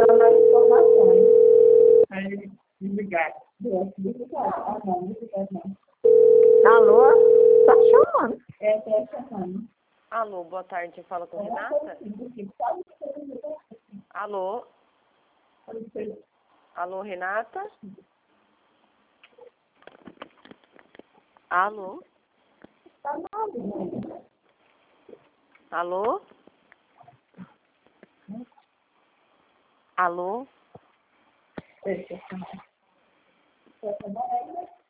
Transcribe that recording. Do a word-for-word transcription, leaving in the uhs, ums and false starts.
para mais informações. Aí, desligar. Desligar. Ah, não, desligar não. Alô? Tá chamando. É, tá chamando. Alô, boa tarde. Fala com Renata? Alô? Alô, Renata? Alô? Alô? Alô? Deixa eu chamar.